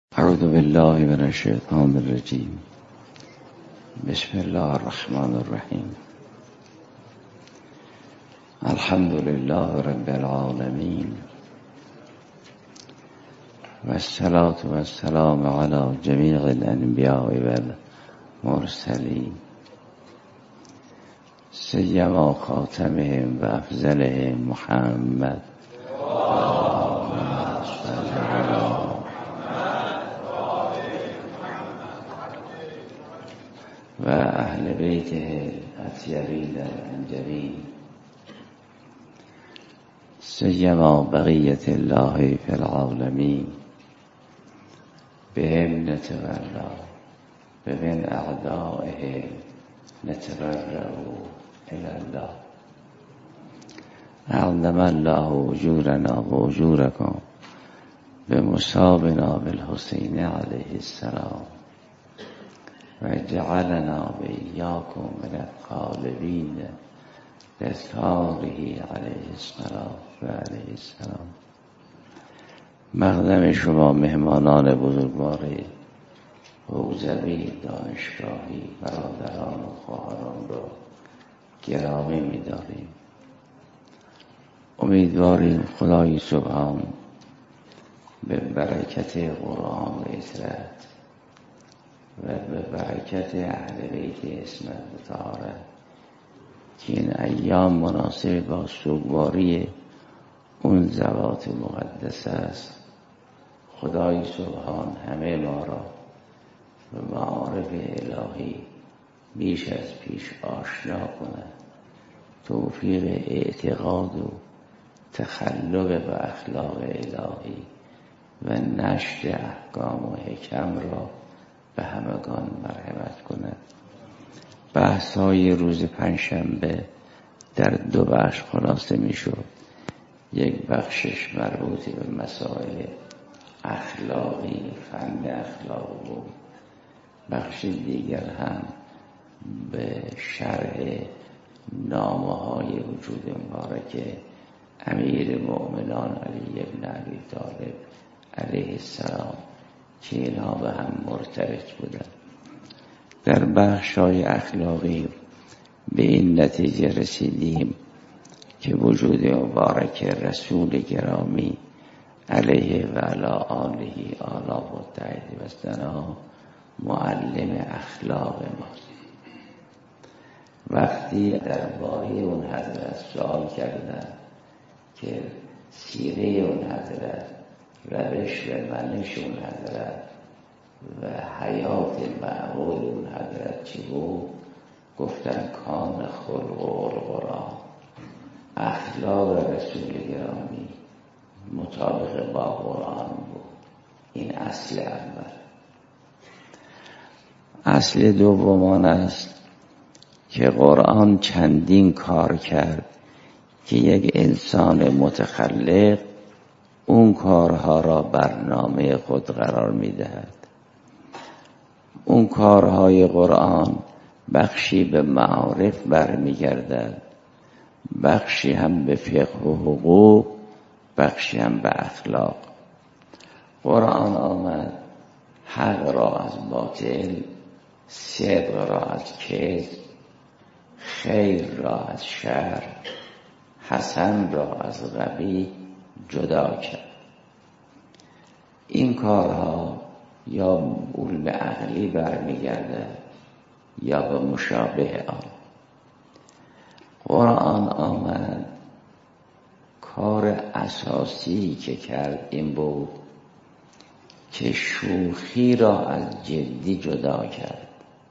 اعوذ بالله من الشیطان الرجیم. بسم الله الرحمن الرحیم. الحمد لله رب العالمین و الصلاة و السلام علی جمیع الانبیاء و المرسلین سیما خاتمهم و افضلهم محمد و اهل بیته اطیبین الانجبین سیما بقیت الله فی العالمین بهم نتولى بمن اعدائهم نتبرأ الی الله. اعظم الله اجورنا و اجورکم بمصابنا بالحسین علیه السلام و جعلنا و ایاکم من الغالبین لثاره علیه الصلاة و علیه السلام. مقدم شما مهمانان بزرگوار حوزوی دانشگاهی برادران و خواهران را گرامی می‌داریم. امیدواریم خدای سبحان به برکت قرآن و اطاعت و به برکت اهل بیت اسمت و طهارت که این ایام مناسب با سوگواری اون ذوات مقدس است، خدای سبحان همه ما را به معارف الهی بیش از پیش آشنا کند، توفیق اعتقاد و تخلق به اخلاق الهی و نشر احکام و حکم را به همگان مرحمت کند. بحث‌های روز پنجشنبه در دو بخش خلاصه می‌شد. یک بخشش مربوط به مسائل اخلاقی، فن اخلاق بود. بخش دیگر هم به شرح نامه‌های وجود مبارک امیر مؤمنان علی بن ابی طالب علیه السلام که اینها به هم مرتبط بودند. در بخش‌های اخلاقی به این نتیجه رسیدیم که وجود مبارک رسول گرامی علیه و علی آله آلا و تایید و ثنا معلم اخلاق ماست. وقتی درباره اون حضرت سوال کردن که سیره اون حضرت، روش و منش اون حضرت و حیات معقول اون حضرت چی بود، گفتن کان خلق القرآن، اخلاق رسول گرامی مطابق با قرآن بود. این اصل اول. اصل دوم آن است که قرآن چندین کار کرد که یک انسان متخلق اون کارها را برنامه خود قرار می‌دهد. اون کارهای قرآن بخشی به معارف برمیگردد، بخشی هم به فقه و حقوق، بخشی هم به اخلاق. قرآن آمد حق را از باطل، صدق را از کذب، خیر را از شر، حسن را از قبیح جدا کرد. این کارها یا علم عقلی برمیگرده یا به مشابه آن. قرآن آمد کار اساسی که کرد این بود که شوخی را از جدی جدا کرد.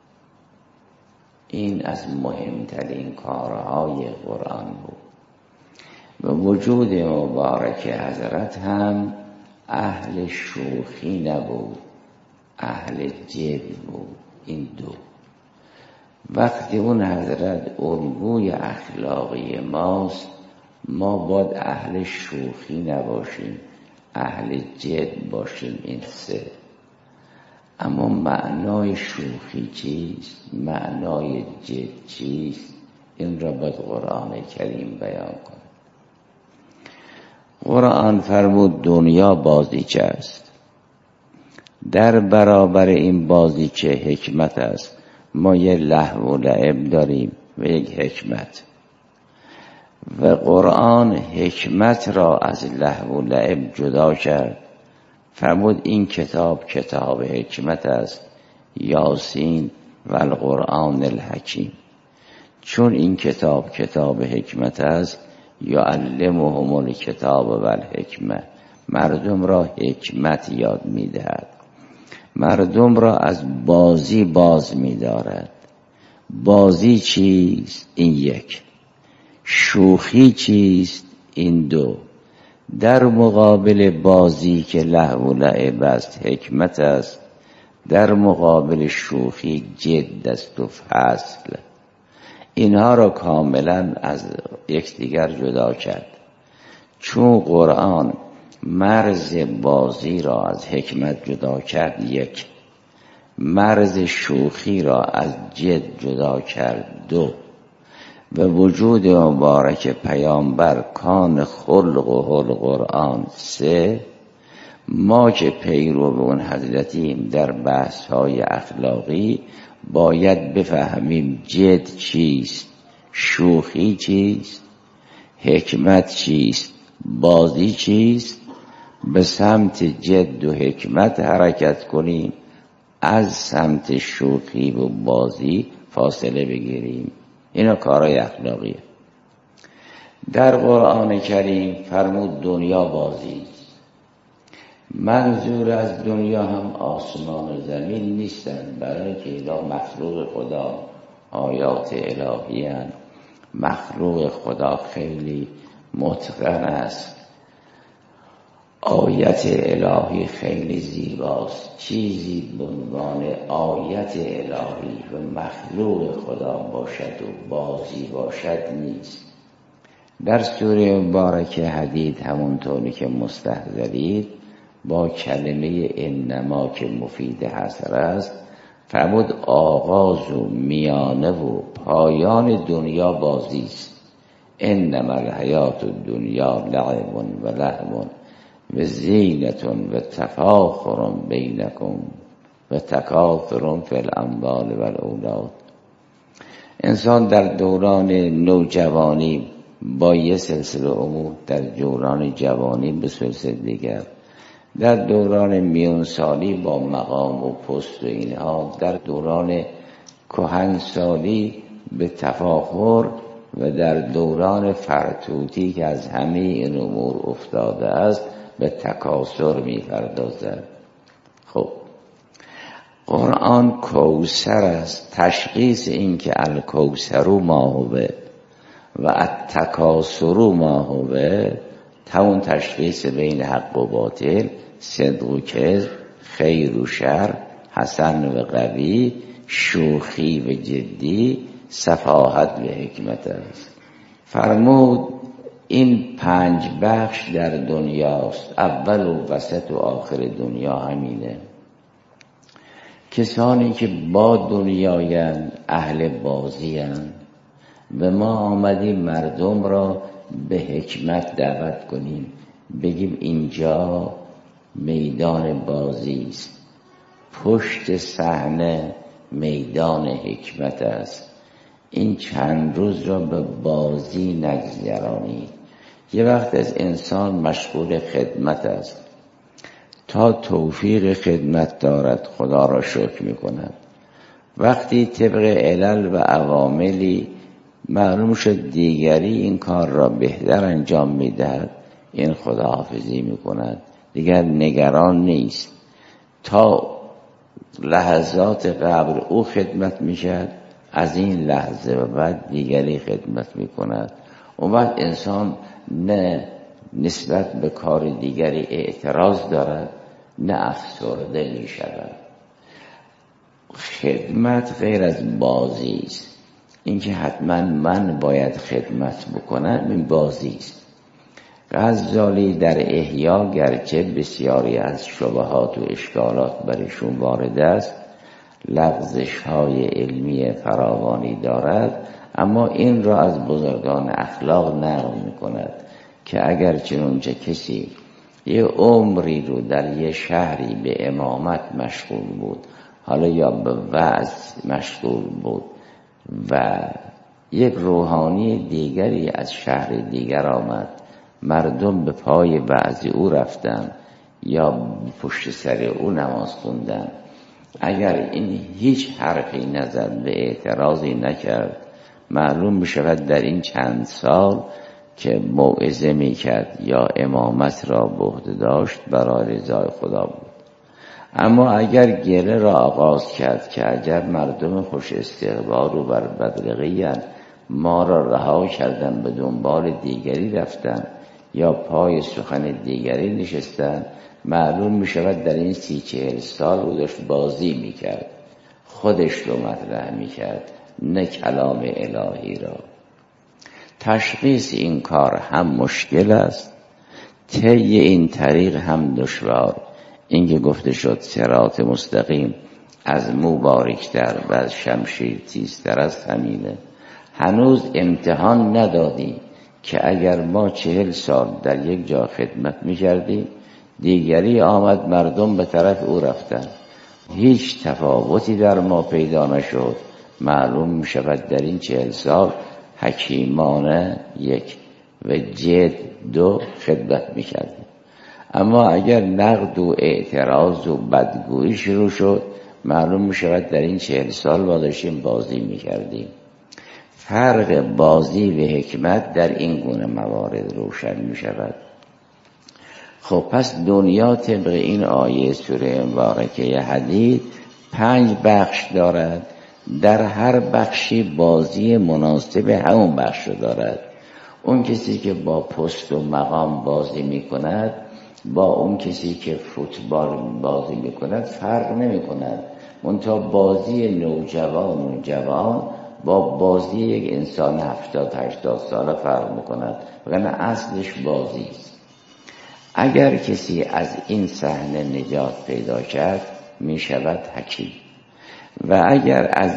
این از مهمترین کارهای قرآن بود. و وجود مبارک حضرت هم اهل شوخی نبود، اهل جد بود. این دو. وقتی اون حضرت الگوی اخلاقی ماست، ما باید اهل شوخی نباشیم، اهل جد باشیم. این سه. اما معنای شوخی چیست؟ معنای جد چیست؟ این را باید قرآن کریم بیان کند. قرآن فرمود دنیا بازیچه است. در برابر این بازیچه حکمت است. ما یه لهو و لعب داریم و یک حکمت، و قرآن حکمت را از لهو و لعب جدا کرد. فرمود این کتاب کتاب حکمت است، یاسین و القرآن الحکیم. چون این کتاب کتاب حکمت است، یعلمهم الکتاب و الحکمه، مردم را حکمت یاد میدهد، مردم را از بازی باز می‌دارد. بازی چیست؟ این یک. شوخی چیست؟ این دو. در مقابل بازی که لهو و لعب است حکمت است، در مقابل شوخی جد است و فصل. اینها را کاملا از یکدیگر جدا کرد. چون قرآن مرز بازی را از حکمت جدا کرد، یک. مرز شوخی را از جد جدا کرد، دو. و وجود مبارک پیامبر کان خلق القرآن، سه. ما که پیرو اون حضرتیم در بحث های اخلاقی باید بفهمیم جد چیست، شوخی چیست، حکمت چیست، بازی چیست. به سمت جد و حکمت حرکت کنیم، از سمت شوخی و بازی فاصله بگیریم. اینا کارهای اخلاقیه. در قرآن کریم فرمود دنیا بازی است. منظور از دنیا هم آسمان و زمین نیستن، برای که اینا مخلوق خدا، آیات الهی هستند. مخلوق خدا خیلی متقن است، آیت الهی خیلی زیباست. چیزی به عنوان آیت الهی و مخلوق خدا باشد و بازی باشد نیست. در سوره مبارکه حدید همونطوری که مستحضرید با کلمه انما که مفید حصر است، فرمود آغاز و میانه و پایان دنیا بازی است. انما الحیات الدنیا لعب و لهو و زینت و تفاخر بینکم و تکاثر فی الاموال و الاولاد. انسان در دوران نوجوانی با یه سلسله امور، در دوران جوانی به سلسله دیگر، در دوران میانسالی با مقام و پست و اینها، در دوران کهنسالی به تفاخر، و در دوران فرتوتی که از همه این امور افتاده است به تکاثر می‌پردازد. خب قرآن کوثر است. تشخیص این که الکوثر ما هو و التکاثر ما هو، همون تشخیص بین حق و باطل، صدق و کذب، خیر و شر، حسن و قوی، شوخی و جدی، سفاهت و حکمت است. فرمود این 5 بخش در دنیاست. اول و وسط و آخر دنیا همینه. کسانی که با دنیایند اهل بازی‌اند. و ما آمدیم مردم را به حکمت دعوت کنیم، بگیم اینجا میدان بازی است، پشت صحنه میدان حکمت است. این چند روز را به بازی نگذرانید. یه وقت از انسان مشغول خدمت است، تا توفیق خدمت دارد خدا را شکر می‌کند. وقتی طبق علل و عواملی معلوم شد دیگری این کار را بهتر انجام می‌دهد، این خداحافظی می‌کند، دیگر نگران نیست. تا لحظات قبل او خدمت می‌شد، از این لحظه و بعد دیگری خدمت می‌کند. اون وقت انسان نه نسبت به کار دیگری اعتراض دارد، نه افسرده می‌شود. خدمت غیر از بازی است. اینکه حتما من باید خدمت بکنم این بازی است. غزالی در احیا گرچه بسیاری از شبهات و اشکالات برشون وارد است، لغزش های علمی فراوانی دارد، اما این را از بزرگان اخلاق نقل می کند که اگر چنانچه کسی یه عمری رو در یه شهری به امامت مشغول بود، حالا یا به وعظ مشغول بود و یک روحانی دیگری از شهر دیگر آمد، مردم به پای وعظ او رفتن یا پشت سر او نماز خوندن، اگر این هیچ حرفی نزد و اعتراضی نکرد، معلوم می‌شود در این چند سال که موعظه میکرد یا امامت را به عهده داشت برای رضای خدا بود. اما اگر گله را آغاز کرد که اگر مردم خوش استقبال و بر بدرقی‌اند، ما را رها کردن به دنبال دیگری رفتن یا پای سخن دیگری نشستن، معلوم می‌شود در این 30-40 سال او داشت بازی میکرد، خودش رو مطرح میکرد نه کلام الهی را. تشخیص این کار هم مشکل است، طی این طریق هم دشوار. این که گفته شد صراط مستقیم از مو باریک‌تر و از شمشیر تیزتر است، همینه. هنوز امتحان ندادیم که اگر ما 40 سال در یک جا خدمت می‌کردیم، دیگری آمد مردم به طرف او رفتن، هیچ تفاوتی در ما پیدا نشد، معلوم می‌شود در این 40 سال حکیمانه 1 و جد 2 خدمت می‌کردیم. اما اگر نقد و اعتراض و بدگویی شروع شد، معلوم می‌شود در این 40 سال ما داشتیم بازی می‌کردیم. فرق بازی و حکمت در این گونه موارد روشن می‌شود. خب پس دنیا طبق این آیه سوره مبارکه حدید 5 بخش دارد، در هر بخشی بازی مناسب همون بخش رو دارد. اون کسی که با پست و مقام بازی میکند با اون کسی که فوتبال بازی میکند فرق نمیکند، منتها بازی نوجوان و جوان با بازی یک انسان 70-80 ساله فرق میکند، وگرنه اصلش بازی است. اگر کسی از این صحنه نجات پیدا کرد میشود حکیم، و اگر از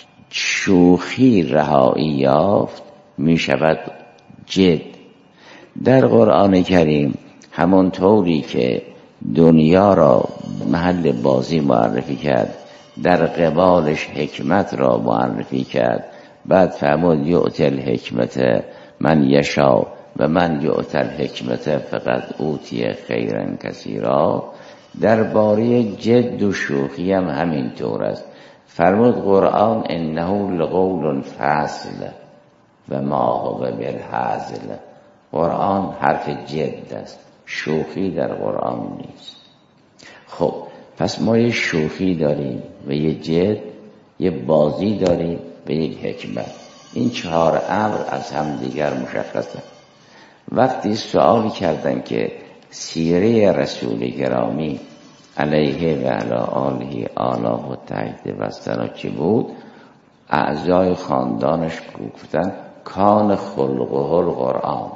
شوخی رهایی یافت میشود جد. در قرآن کریم همونطوری که دنیا را محل بازی معرفی کرد، در قبالش حکمت را معرفی کرد. بعد فرمود یؤتی الحکمت من یشاء و من یؤتی الحکمت فقد اوتی خیرا کثیرا. درباره جد و شوخی هم همین طور است. فرمود قرآن انه لقول فصل و ما هو بالهزل. قرآن حرف جد است، شوخی در قرآن نیست. خب پس ما یه شوخی داریم و یه جد، یه بازی داریم و یک حکمت. این 4 امر از هم دیگر مشخصه. وقتی سوالی کردن که سیره رسول گرامی علیه و علی آله آلاه و تحت و سنا چی بود، اعضای خاندانش گفتن کان خلقه القرآن،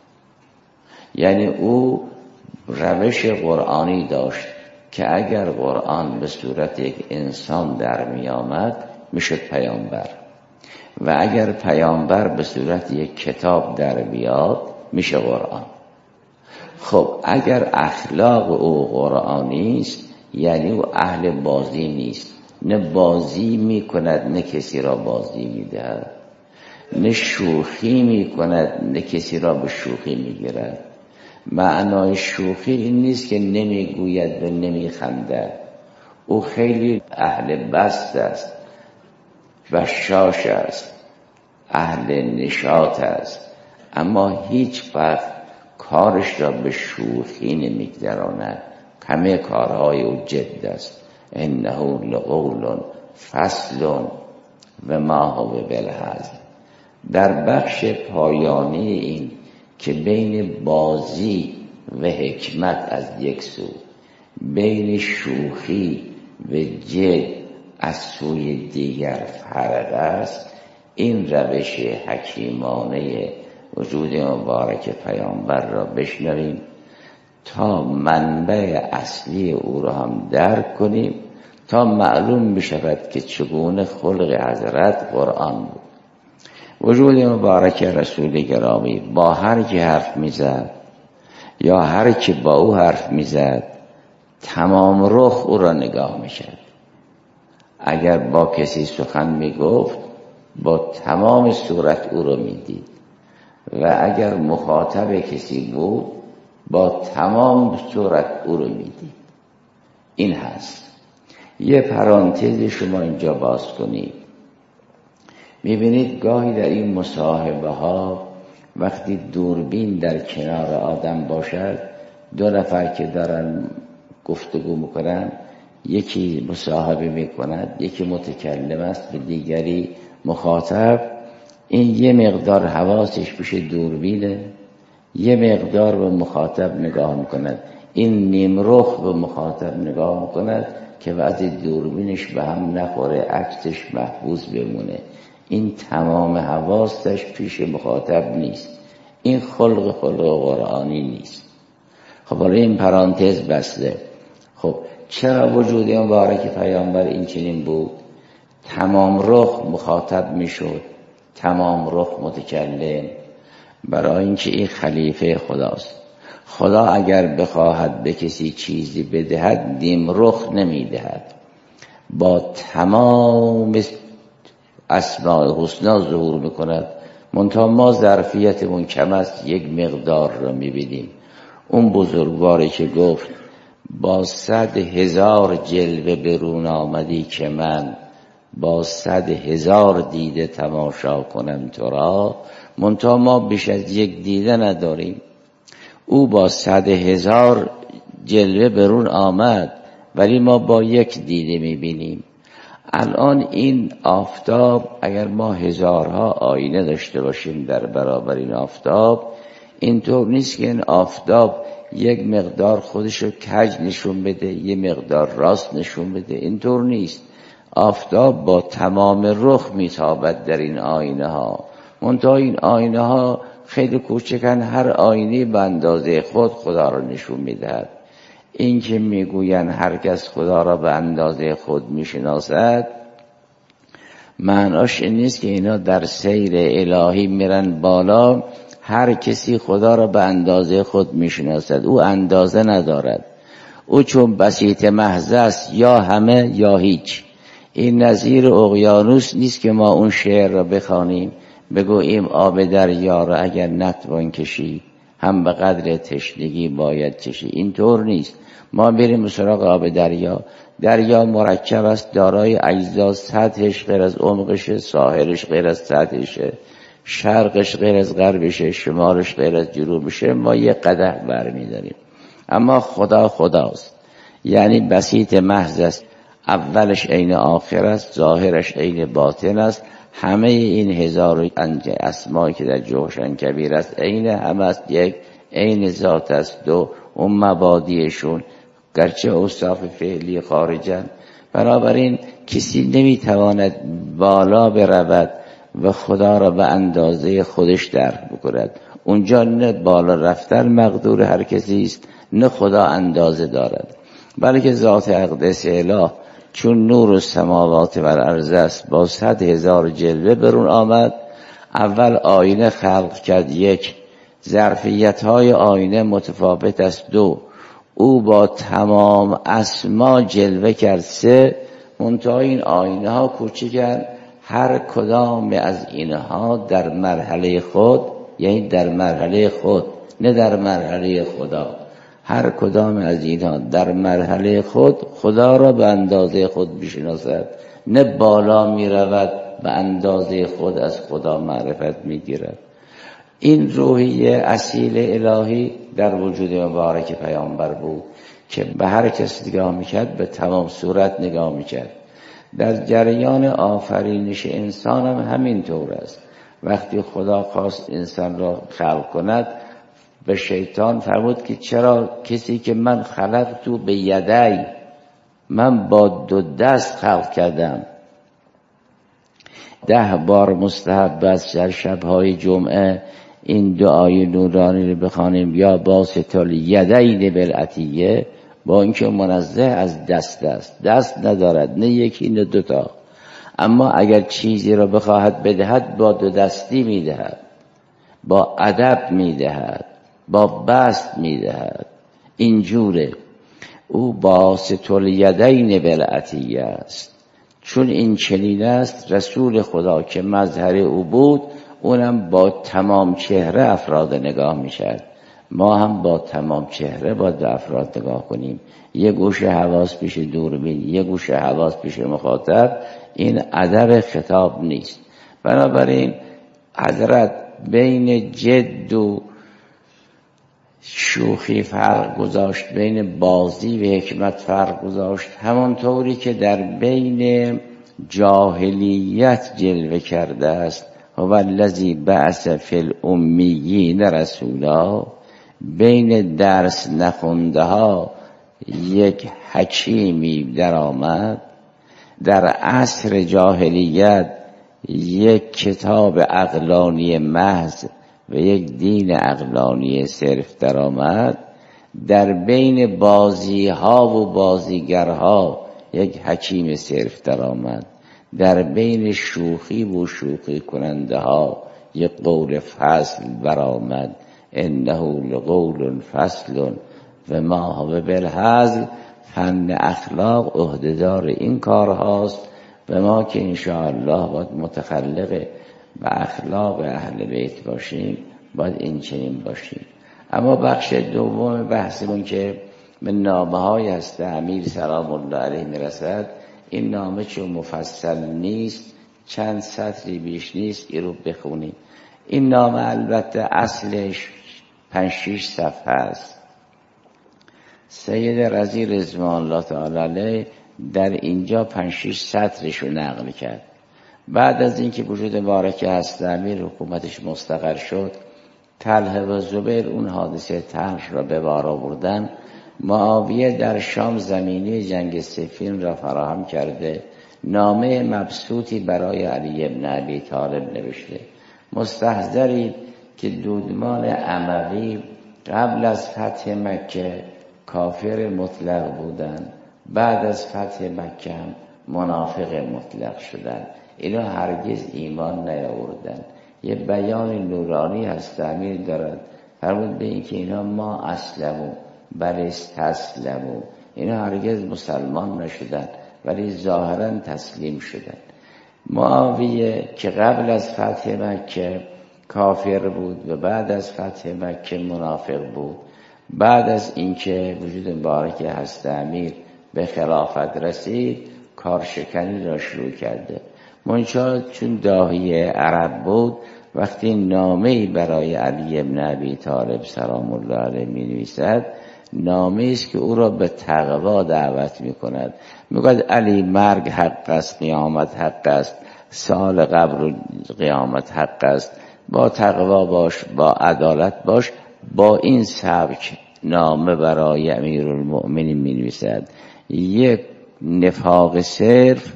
یعنی او روش قرآنی داشت که اگر قرآن به صورت یک انسان در می آمد میشد پیامبر، و اگر پیامبر به صورت یک کتاب در بیاد میشه قرآن. خب اگر اخلاق او قرآنی است، یعنی او اهل بازی نیست، نه بازی میکند نه کسی را بازی میدهد، نه شوخی میکند نه کسی را به شوخی میگیرد. معنای شوخی این نیست که نمیگوید و نمیخندد، او خیلی اهل بست است، بشاش است، اهل نشاط است، اما هیچ وقت کارش را به شوخی نمیگذراند. همه کارهای او جد است. انه لقول فصل و ما هو بالهزل. در بخش پایانی این که بین بازی و حکمت از یک سو، بین شوخی و جد از سوی دیگر فرق است، این روش حکیمانه وجود مبارک پیامبر را بشنویم تا منبع اصلی او را هم درک کنیم، تا معلوم بشود که چگونه خلق حضرت قرآن بود. وجود مبارک رسول گرامی با هر کی حرف میزد یا هر که با او حرف میزد تمام رخ او را نگاه میکرد. اگر با کسی سخن میگفت با تمام صورت او را میدید و اگر مخاطب کسی بود با تمام صورت او را میدید. این هست. یه پرانتز شما اینجا باز کنید. میبینید گاهی در این مصاحبه ها وقتی دوربین در کنار آدم باشد، دو نفر که دارن گفتگو میکنن، یکی مصاحبه میکند، یکی متکلم است به دیگری مخاطب، این یه مقدار حواسش پیش دوربینه، یه مقدار به مخاطب نگاه میکند. این نیمرخ به مخاطب نگاه میکند که وقتی دوربینش به هم نخوره عکسش محفوظ بمونه. این تمام حواسش پیش مخاطب نیست. این خلق قرآنی نیست. خب حالا این پرانتز بسته. خب چرا وجود این مبارک پیامبر این چنین بود؟ تمام رخ مخاطب میشد، تمام رخ متکلم، برای اینکه این خلیفه خداست. خدا اگر بخواهد به کسی چیزی بدهد نیم رخ نمیدهد، با تمام اسماء حسنا ظهور میکند. منتها ما ظرفیتمون کم است، یک مقدار را میبینیم. اون بزرگواری که گفت با 100,000 جلوه برون آمدی که من با 100,000 دیده تماشا کنم تو را، منتها ما بیش از یک دیده نداریم. او با 100,000 جلوه برون آمد ولی ما با یک دیده میبینیم. الان این آفتاب اگر ما هزارها آینه داشته باشیم در برابر این آفتاب، اینطور نیست که این آفتاب یک مقدار خودشو کج نشون بده، یک مقدار راست نشون بده. اینطور نیست. آفتاب با تمام رخ میتابد در این آینه ها. منتها این آینه ها خیلی کوچکن، هر آینه به اندازه خود خدا را نشون میدهد. این که میگوین هر کس خدا را به اندازه خود میشناسد، معناش این نیست که اینا در سیر الهی میرن بالا هر کسی خدا را به اندازه خود میشناسد. او اندازه ندارد. او چون بسیط محض است، یا همه یا هیچ. این نظیر اقیانوس نیست که ما اون شعر را بخوانیم بگوییم آب دریا را اگر نتوان کشید هم به قدر تشنگی باید چشید. اینطور نیست. ما بریم سراغ آب دریا. دریا مرکب است، دارای اجزا، سطحش غیر از عمقشه، ساحلش غیر از سطحشه، شرقش غیر از غربشه، شمالش غیر از جنوبشه. ما یک قدح برمی‌داریم. اما خدا خداست، یعنی بسیط محض است. اولش عین آخر است، ظاهرش عین باطن است. همه این هزار اسمایی که در جوشن کبیر است عین هم است، یک عین ذات است. دو اون مبادیشون گرچه اوصاف فعلی خارجن. بنابراین کسی نمیتواند بالا برود و خدا را به اندازه خودش درک بکند. اونجا نه بالا رفتن مقدور هر کسی است، نه خدا اندازه دارد، بلکه ذات اقدس اله چون نور السماوات و الارض است با 100,000 جلوه برون آمد. اول آینه خلق کرد. یک، ظرفیت‌های آینه متفاوت است. دو، او با تمام اسما جلوه کرد. سه، منتها این آینه ها کوچکن، هر کدام از اینها در مرحله خود، یعنی در مرحله خود نه در مرحله خدا، هر کدام از اینها در مرحله خود خدا را به اندازه خود بشناسد، نه بالا می رود به اندازه خود از خدا معرفت می گیرد. این روحیه اصیل الهی در وجود مبارک پیامبر بود که به هر کس نگاه میکرد به تمام صورت نگاه میکرد. در جریان آفرینش انسان هم همین طور است. وقتی خدا خواست انسان را خلق کند، به شیطان فرمود که چرا کسی که من خلقت به یدی، من با 2 دست خلق کردم. 10 بار مستحب است در شبهای جمعه این دعای نورانی رو بخوانیم، یا باسط الیدین بالعطیه، با اینکه منزه از دست است، دست ندارد، نه یکی نه 2 تا. اما اگر چیزی را بخواهد بدهد با 2 دستی میدهد، با ادب میدهد، با بست میدهد. اینجوره. او باسط الیدین بالعطیه است. چون این چنین است رسول خدا که مظهر او بود، اونم با تمام چهره افراد نگاه میشد. ما هم با تمام چهره باید افراد نگاه کنیم. یه گوشه حواس پیش دوربین، یه گوشه حواس پیش مخاطب، این ادب خطاب نیست. بنابراین حضرت بین جد و شوخی فرق گذاشت، بین بازی و حکمت فرق گذاشت، همانطوری که در بین جاهلیت جلوه کرده است هو الذی بعث فی الامیین رسولا، بین درس نخونده ها یک حکیمی در آمد، در عصر جاهلیت یک کتاب عقلانی محض و یک دین عقلانی صرف در آمد، در بین بازی ها و بازیگرها یک حکیم صرف در آمد، در بین شوخی و شوخی کننده ها یک قول فصل برآمد، انه لقول فصل و ما هو بالهزل. فن اخلاق عهدهدار این کار هاست و ما که انشاءالله باید متخلق به اخلاق اهل بیت باشیم باید این چنین باشیم. اما بخش دوم بحثمون که من نامه های هست امیر سلام الله علیه میرسد، این نامه چون مفصل نیست، چند سطری بیش نیست، این رو بخونیم. این نامه البته اصلش 5-6 صفحه است. سید رضی رضوان الله تعالی علیه در اینجا 5-6 سطرش رو نقل کرد. بعد از اینکه وجود مبارک هست امیر حکومتش مستقر شد، طلحه و زبیر اون حادثه طرح را به بار آوردن. معاویه در شام زمینی جنگ صفین را فراهم کرده، نامه مبسوطی برای علی بن ابی طالب نوشته. مستحضرید که دودمان اموی قبل از فتح مکه کافر مطلق بودند، بعد از فتح مکه هم منافق مطلق شدند. اینا هرگز ایمان نیاوردند. یه بیان نورانی هست امیر دارد فرمود به این که اینا ما اسلمو بل استسلمو، اینا هرگز مسلمان نشدند ولی ظاهرا تسلیم شدند. معاویه که قبل از فتح مکه کافر بود و بعد از فتح مکه منافق بود، بعد از اینکه وجود مبارک هست امیر به خلافت رسید کارشکنی را شروع کرده. منشا چون داهی عرب بود، وقتی نامه‌ای برای علی بن ابی طالب سلام الله علیه می‌نویسد، نامه‌ای است که او را به تقوا دعوت می‌کند. میگوید علی مرگ حق است، قیامت حق است، سال قبر و قیامت حق است، با تقوا باش، با عدالت باش. با این سبک نامه برای امیرالمؤمنین می‌نویسد. یک نفاق صرف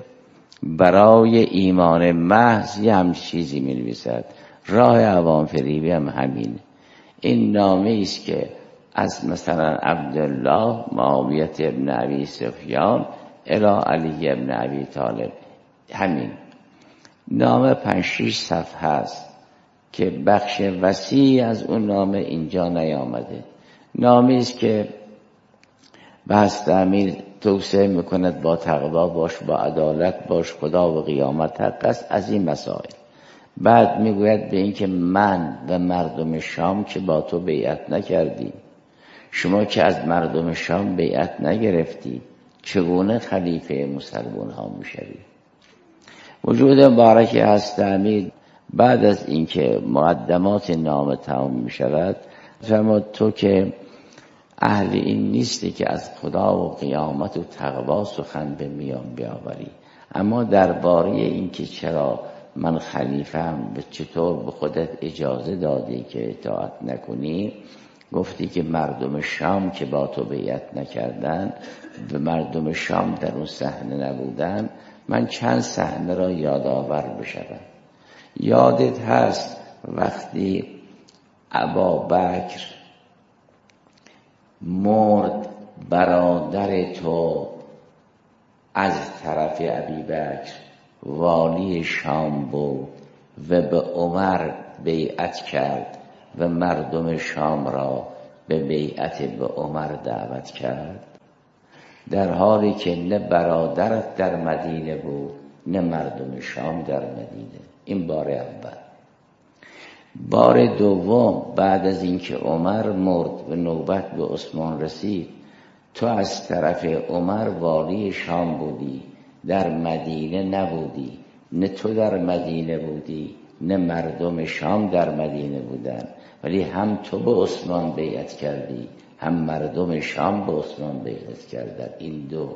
برای ایمان محض یه هم چیزی می‌نویسد. راه عوام فریبی هم همین. این نامه است که از مثلا عبدالله معاویه ابن ابی سفیان الی علی ابن ابی طالب، همین نامه 5-6 صفحه است که بخش وسیع از اون نامه اینجا نیامده. نامه است که بحث امیر توصیه میکند با تقوا باش، با عدالت باش، خدا و قیامت حق است، از این مسائل. بعد میگوید به این که من و مردم شام که با تو بیعت نکردیم، شما که از مردم شام بیعت نگرفتی، چگونه خلیفه مسلمان ها میشوی؟ وجود مبارک هست امیر بعد از اینکه مقدمات نامه تمام میشود فرمود تو که اهل این نیستی که از خدا و قیامت و تقوا سخن به میان بیاوری، اما درباره این که چرا من خلیفه‌ام به چطور به خودت اجازه دادی که اطاعت نکنی، گفتی که مردم شام که با تو بیعت نکردن و مردم شام در اون صحنه نبودن، من چند صحنه را یادآور بشم. یادت هست وقتی ابابکر مرد، برادر تو از طرف ابیبکر والی شام بود و به عمر بیعت کرد و مردم شام را به بیعت به عمر دعوت کرد، در حالی که نه برادرت در مدینه بود نه مردم شام در مدینه. این بار اول. بار دوم، بعد از اینکه عمر مرد و نوبت به عثمان رسید، تو از طرف عمر والی شام بودی، در مدینه نبودی، نه تو در مدینه بودی نه مردم شام در مدینه بودن، ولی هم تو به عثمان بیعت کردی هم مردم شام به عثمان بیعت کردن. این دو.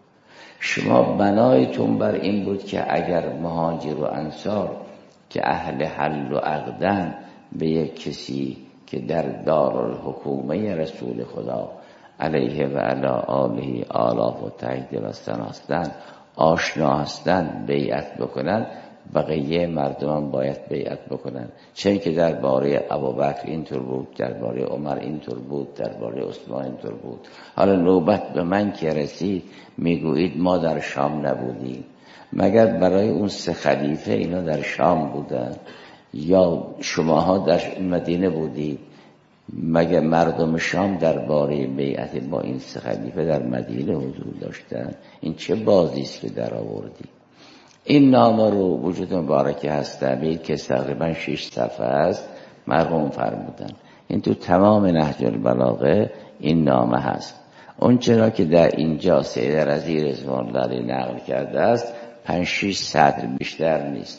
شما بنایتون بر این بود که اگر مهاجر و انصار که اهل حل و عقدن به یک کسی که در دارالحکومه رسول خدا علیه و علی آله آلاف و تحید وستن هستن آشنا هستن بیعت بکنن، بقیه مردمان باید بیعت بکنن. چون که درباره ابوبکر اینطور بود، درباره عمر اینطور بود، درباره عثمان اینطور بود. حالا نوبت به من که رسید میگویید ما در شام نبودیم. مگر برای اون 3 خلیفه اینا در شام بودن یا شماها در مدینه بودید؟ مگر مردم شام درباره بیعت با این 3 خلیفه در مدینه حضور داشتن؟ این چه بازی است که در آوردی؟ این نامه رو وجود مبارکه هستبید که تقریبا 6 صفحه است مرقوم فرمودن. این تو تمام نهج البلاغه این نامه هست. اون چرا که در اینجا سید رضی رضوان الله علیه نقل کرده است 5-6 سطر بیشتر نیست.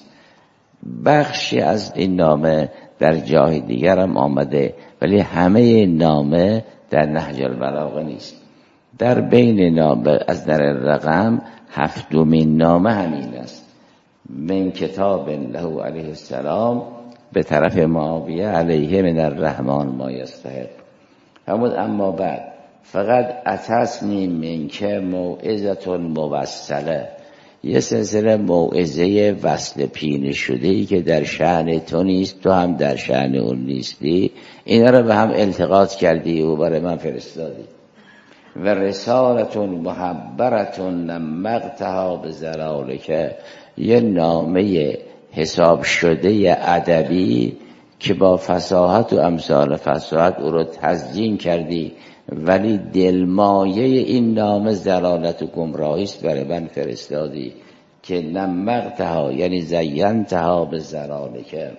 بخشی از این نامه در جای دیگر هم آمده، ولی همه این نامه در نهج البلاغه نیست. در بین نامه از در رقم 7مین نامه همین است. من کتاب له علیه السلام به طرف معاویه علیه من الرحمن ما یستحق. فرمود اما بعد فقط اتسنی من که موعظة موصله، یه سلسله موعظه وصل پینه شده ای که در شأن تو نیست، تو هم در شأن اون نیستی، اینا رو به هم التقاط کردی و برای من فرستادی. و رسالة محبرة نمقتها بزلالک، یه نامه حساب شده ادبی که با فصاحت و امثال فصاحت او رو تزیین کردی، ولی دلمایه این نامه ضلالت و گمراهی است برای من فرستادی. که نمقتها یعنی زینتها به ضلالک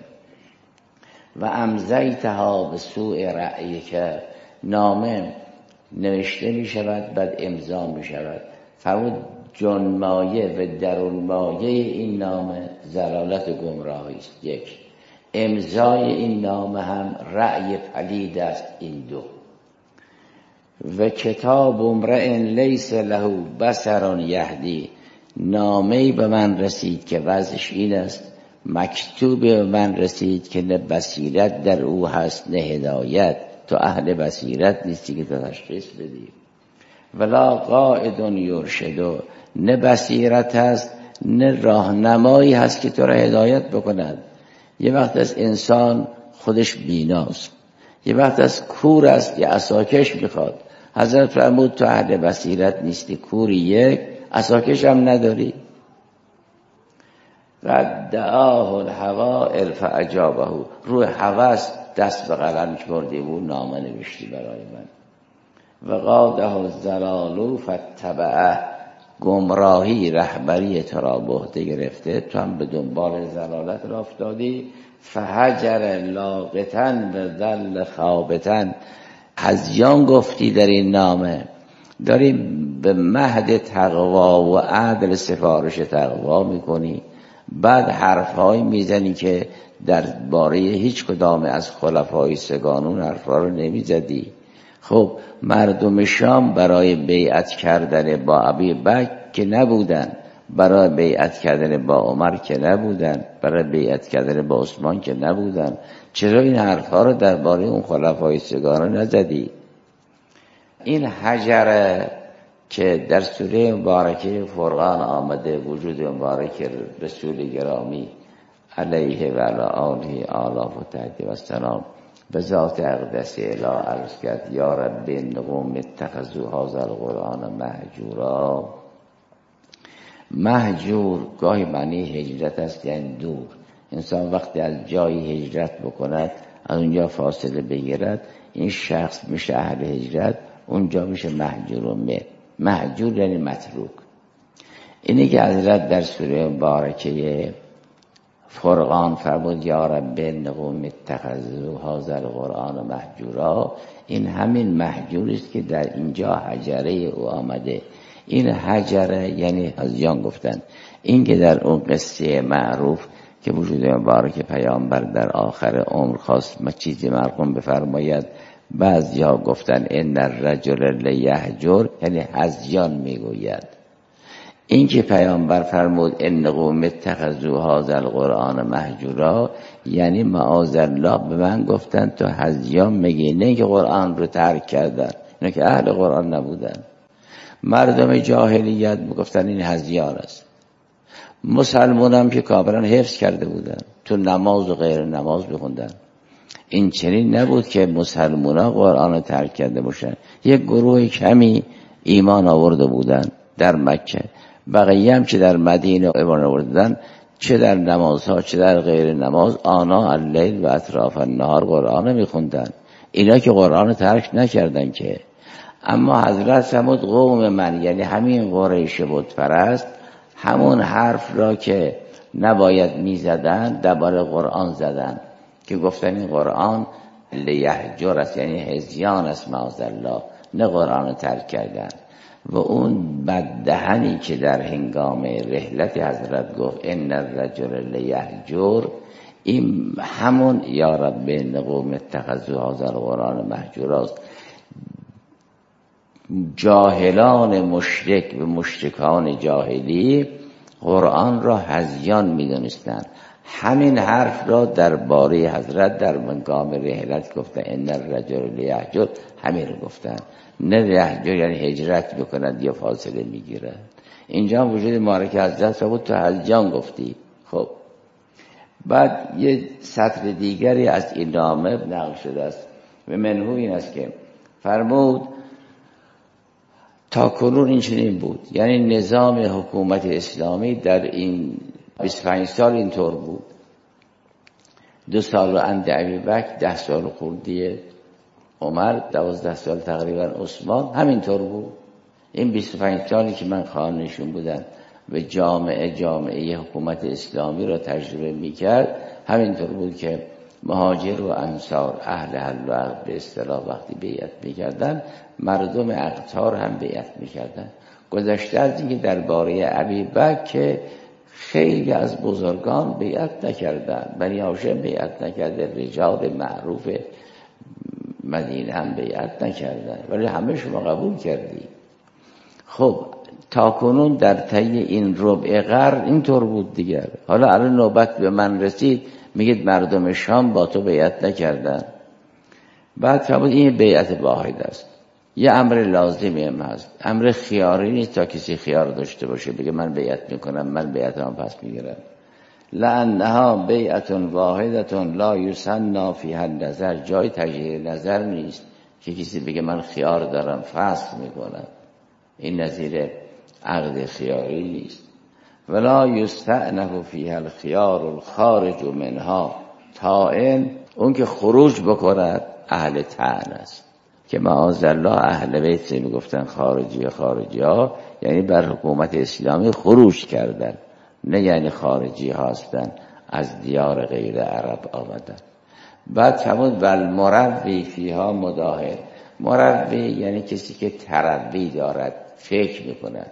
و امضیتها به سوء رأیک. نامه نوشته می شود بعد امضا می شود. فرمود جنمایه و درونمایه این نامه ضلالت و گمراهی است. 1. امضای این نامه هم رأی پلید است. این 2. و کتاب امرئ لیس له بصر یهدی، نامه‌ای به من رسید که وضعش این است، مکتوبی به من رسید که نه بصیرت در او هست نه هدایت. تو اهل بصیرت نیستی که تشخیص بدی. ولا قائد یرشد، نه بصیرت هست نه راهنمایی هست که تو را هدایت بکند. یه وقت از انسان خودش بیناست، یه وقت از کور است یه عصاکش میخواد. حضرت فرمود تو اهل بصیرت نیستی، کوری 1 عصاکش هم نداری. قد دعاه الهوى فاجابه، روی هوس دست به قلم کردی بود نامه نوشتی برای من. و قاده الضلال فاتبعه، گمراهی رهبری تو را به عهده گرفته، تو هم به دنبال ضلالت را افتادی. فهجر لاقتا و ذل خابتا، هذیان گفتی در این نامه، داری به مهد تقوا و عدل سفارش تقوا میکنی، بعد حرفهایی میزنی که در باره هیچ کدام از خلفای سگانون حرفها رو نمیزدی. خب مردم شام برای بیعت کردن با ابوبکر که نبودن، برای بیعت کردن با عمر که نبودن، برای بیعت کردن با عثمان که نبودن، چرا این حرفها رو درباره اون خلفای سگانون نزدی؟ این حجره که در سوره مبارکه فرقان آمده، وجود مبارک رسول گرامی علیه و علی آله آلاف و تحت و سلام به ذات اقدس اله عرض کرد یا رب این قوم اتخذوا هذا القرآن مهجورا. مهجور گاهی معنی هجرت است، یعنی دور. انسان وقتی از جایی هجرت بکند از اونجا فاصله بگیرد، این شخص میشه اهل هجرت، اونجا میشه مهجور و مهجور یعنی متروک. اینی که حضرت در سوره مبارکه فرقان فرمود یا رب ان قوم اتخذوا هذا القرآن مهجورا، این همین مهجوری است که در اینجا حجره او آمده. این حجره یعنی هذیان گفتن. این که در اون قصه معروف که وجود مبارک پیامبر در آخر عمر خواست چیزی مرقوم بفرماید، بعضیا گفتن ان الرجل لیهجر یعنی هذیان میگوید. این که پیامبر فرمود ان قوم اتخذوا هذا القرآن مهجورا یعنی معاذالله به من گفتن تو هذیان میگی، نه که قرآن رو ترک کردن، نه که اهل قرآن نبودن. مردم جاهلیت میگفتن این هذیان است. مسلمان هم که کاملا حفظ کرده بودن، تو نماز و غیر نماز بخوندن. این چنین نبود که مسلمان ها قرآن رو ترک کرده باشن. یک گروه کمی ایمان آورده بودن در مکه، بقیه هم که در مدینه ایمان آوردن، چه در نمازها چه در غیر نماز، آنها اللیل و اطراف النهار قرآن میخوندن. اینا که قرآن ترک نکردن که. اما حضرت فرمود قوم من یعنی همین قریش بت پرست همون حرف را که نباید میزدن درباره قرآن زدن، که گفتن این قرآن لیهجر است یعنی هذیان است معاذالله، نه قرآن ترک کردن. و اون بددهنی که در هنگام رحلت حضرت گفت ان الرجل لیهجر، این همون یا رب ان قوم اتخذوا هذا القرآن مهجورا است. جاهلان مشرک و مشرکان جاهلی قرآن را هذیان می‌دانستند. همین حرف را درباره حضرت در هنگام رحلت گفتن ان الرجل لیهجر، همین رو گفتن، نه لیهجر یعنی هجرت بکند یا فاصله میگیرد. اینجا وجود مبارک حضرت را بود تو هذیان گفتی. خب بعد یه سطر دیگری از این نامه نقل شده است و منهو این است که فرمود تا کنون این چنین بود، یعنی نظام حکومت اسلامی در این 25 سال اینطور بود. 2 سال اند ابوبکر، 10 سال خوردی عمر، 12 سال تقریبا عثمان، همینطور بود. این 25 سالی که من خانه‌شون بودم و جامعه حکومت اسلامی را تجربه میکرد، همینطور بود که مهاجر و انصار اهل حل و عقد به اصطلاح وقتی بیعت میکردن، مردم اقطار هم بیعت میکردن. گذشته از اینکه درباره ابوبکر که خیلی از بزرگان بیعت نکردن، بنی هاشم بیعت نکرده، رجال معروف مدینه هم بیعت نکردن، ولی همه شما قبول کردی. خب تا کنون در طی این ربع قرن اینطور بود دیگر. حالا الان نوبت به من رسید، میگید مردم شام با تو بیعت نکردن. بعد فرمود این بیعت واحد است، یه امر لازمی هم هست، امر خیاری نیست تا کسی خیار داشته باشه بگه من بیعت میکنم، من بیعتم پس میگیرم. لانها بیعت واحدة لا یسنی فیها النظر، جای تجدید نظر نیست که کسی بگه من خیار دارم فسخ میکنم. این نظیر عقد خیاری نیست. ولا یستأنف فیها الخیار الخارج منها طائن، اون که خروج بکند اهل طعن است، که معاذالله اهل بیت میگفتن خارجی ها یعنی بر حکومت اسلامی خروج کردن، نه یعنی خارجی هستن از دیار غیر عرب آمدن. بعد فرمود والمروی فیها مداهن، مروی یعنی کسی که تروی دارد، فکر میکند.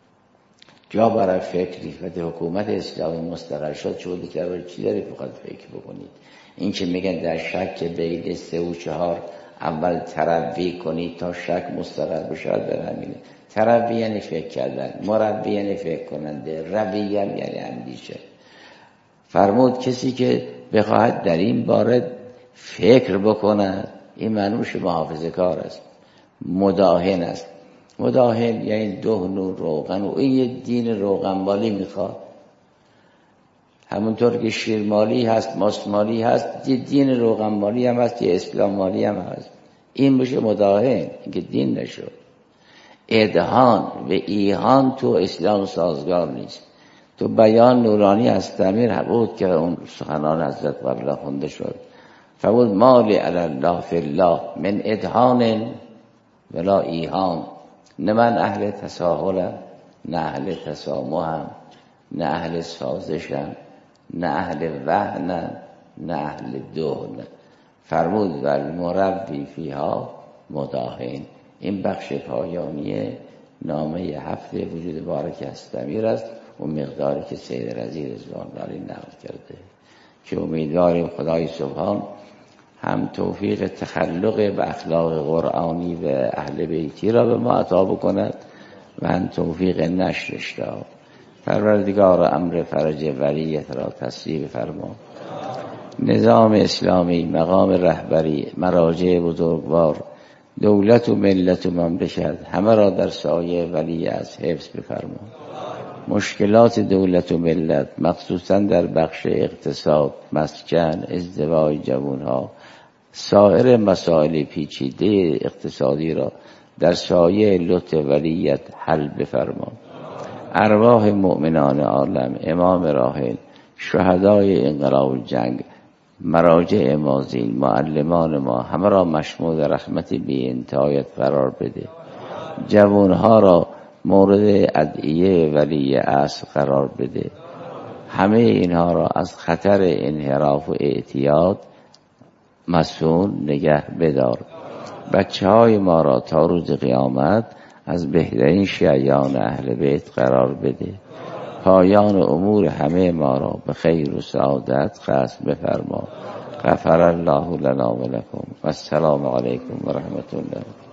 جا برای فکری وقتی حکومت اسلامی مستقر شد شد که چی داری فقط فکر بکنید. این که میگن در شک بین 3 و 4 اول تروی کنید تا شک مستقر بشه، در همینه. تروی یعنی فکر کردن، مروی یعنی فکر کننده، روی یعنی اندیشه. فرمود کسی که بخواهد در این باره فکر بکند، این معنوش محافظه کار است، مداهن است. مداهن یعنی دهن و روغن، و این یه دین روغنمالی میخواد. همونطور که شیرمالی هست، ماسمالی هست، یه دین روغنمالی هم هست، یه اسلاممالی هم هست. این بشه مداهن، این که دین نشد. ادهان و ایهان تو اسلام سازگار نیست. تو بیان نورانی از تعمیر بود که اون سخنان حضرت قبلا خونده شد. فقل مالی علی الله فی الله من ادهان ولا ایهان. نه من اهل تساهلم، نه اهل تسامحم، نه اهل سازشم، نه اهل وهنم، نه اهل دهن. فرمود و المربی فیها مداهن. این بخش پایانی نامه 7 وجود بارک استمیر است، اون مقداری که سید رضی رضوان الله نقل کرده، که امیدواریم خدای سبحان هم توفیق تخلق به اخلاق قرآنی و اهل بیتی را به ما عطا بکند و هم توفیق نشرش را. پروردگار امر فرج ولیت را تصویب فرما. نظام اسلامی، مقام رهبری، مراجع بزرگوار، دولت و ملت و مملکت همه را در سایه ولی از حفظ بفرما. مشکلات دولت و ملت مخصوصا در بخش اقتصاد، مسکن، ازدواج جوانها، سایر مسائل پیچیده اقتصادی را در سایه لطف ولیت حل بفرما. ارواح مؤمنان عالم، امام راحل، شهدای انقلاب جنگ، مراجع مازین، معلمان ما همه را مشمول رحمت بی انتهایت قرار بده. جوانها را مورد ادعیه ولی اصل قرار بده. همه اینها را از خطر انحراف و اعتیاد مسئول نگه بدار. بچه های ما را تا روز قیامت از بهترین شیعیان اهل بیت قرار بده. پایان امور همه ما را به خیر و سعادت ختم بفرما. غفر الله لنا و لکم و السلام علیکم و رحمت الله.